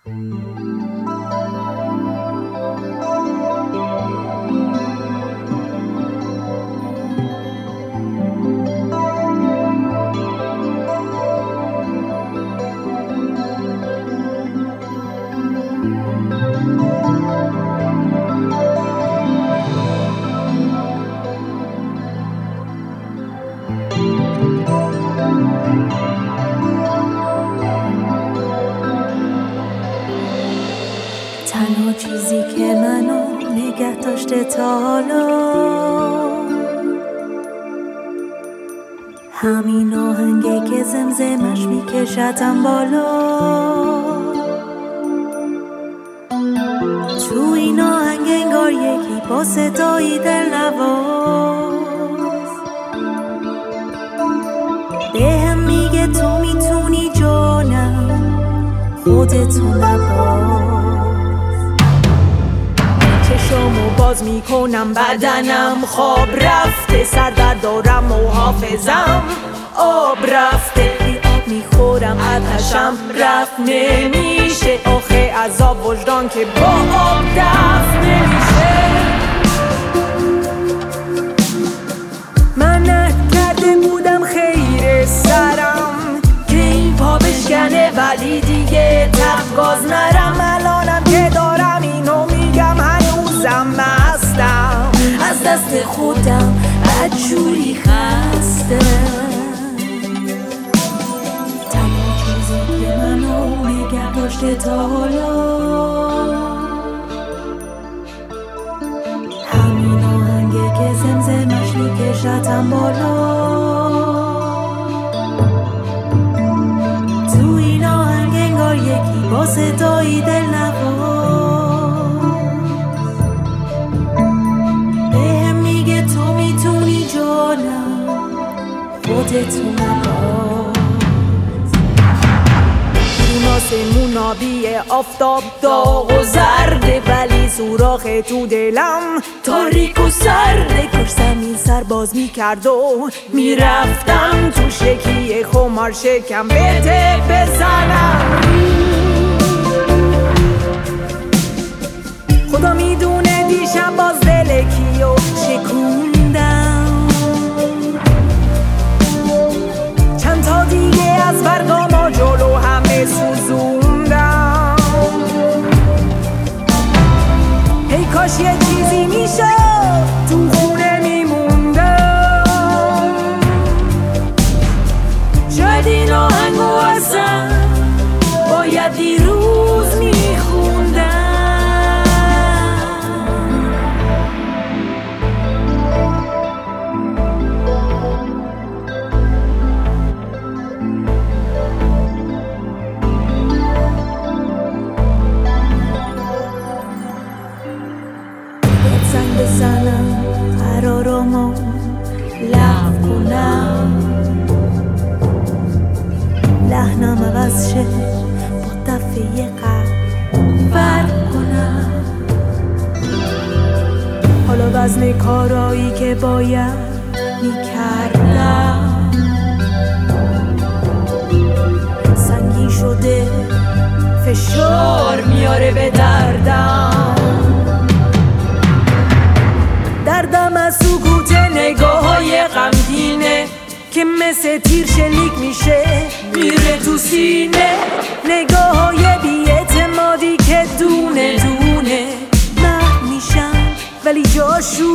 تنها چیزی که منو نگه داشته تا حالا همین آهنگه که زمزمش میکشتم بالا. تو این آهنگ انگار یکی با صدایی دلنواز بهم میگه تو میتونی جانم خودتو نباز. چشمو باز میکنم بدنم خواب رفته، سردرد دارم و حافظم آب رفته، بی آب میخورم آتشم رفت نمیشه، آخه عذاب وجدان که با آب دفع نمیشه. من عهد کرده بودم خیر سرم که این پا بشکنه ولی دیگه تبگاز نرم. الانم که دارم اینو میگم هنوزم مستم، از دست خودم بدجوری خستم. تنها چیزی که منو نگه داشته تا حالا همین آهنگه که زمزمش میکشتم بالا. تو این آهنگ انگار یکی با صدایی دلنواز بهم میگه تو میتونی جانم خودتو نباز. این آسمون آبی آفتاب داغ و زرده ولی سوراخ تو دلم تاریک و سرده. کاش زمین سر باز میکرد و میرفتم تو شکی خمار شکم بده بزنم. خدا میدونه دیشب باز دل کیو شکوندم، چند تا دیگه از برگاما جلو همه سوزوندم. هی کاش یه چیزی میشه تو خونه میموندم، شاید این آهنگو اصلا باید دیروز میخوندم. زنگ بزنم قرارمو لغو کنم، لحنم عوض شه با دفعه قبل فرق کنم. حالا وزن کارایی که باید میکردم سنگین شده، فشار میاره به دردم. دردم از سکوت نگاه های غمگینه که مثل تیر شلیک میشه میره تو سینه. نگاه های بی‌اعتمادی که دونه دونه مه میشن ولی جاشو